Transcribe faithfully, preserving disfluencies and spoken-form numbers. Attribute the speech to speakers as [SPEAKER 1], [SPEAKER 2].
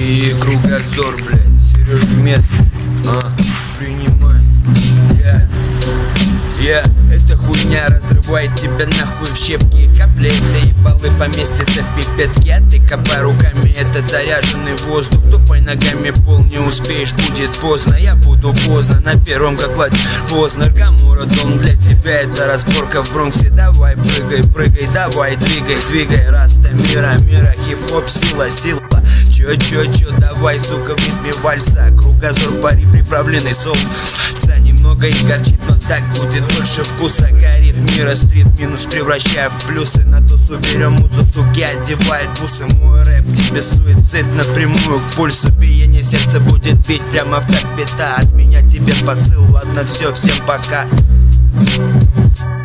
[SPEAKER 1] И кругозор, блядь, Сережа местный, а, принимай. Я, я, эта хуйня разрывает тебя нахуй в щепки и капли. Это ебалы поместятся в пипетке, а ты копай руками этот заряженный воздух. Тупой ногами пол не успеешь, будет поздно. Я буду поздно на первом, как Владимир Познер. Камура, дом для тебя, это разборка в Бронксе. Давай, прыгай, прыгай, давай, двигай, двигай. Раста мира, мира, хип-хоп, сила, сила. Чё, чё, чё, давай, сука, в ритме вальса. Кругозор, пари, приправленный соус. Немного и горчит, но так будет больше вкуса. Горит мира, стрит минус, превращая в плюсы. На тусу берем музу, суки, одевает бусы. Мой рэп тебе суицид напрямую к пульсу. Биение сердца будет бить прямо в такт бита. От меня тебе посыл, ладно, все, всем пока.